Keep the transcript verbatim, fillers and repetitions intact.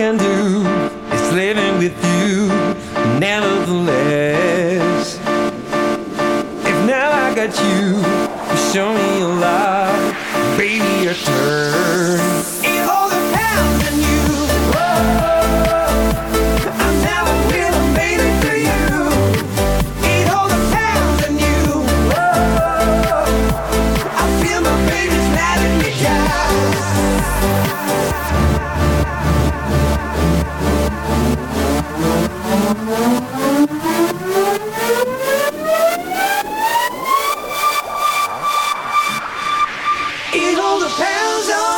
can do is living with you. Nevertheless, if now I got you, you show me your love, baby, your turn. Eat all the pounds in you. Whoa, I never will have made it for you. Eat all the pounds in you. Whoa, I feel my baby's letting me down. Eat all the pounds on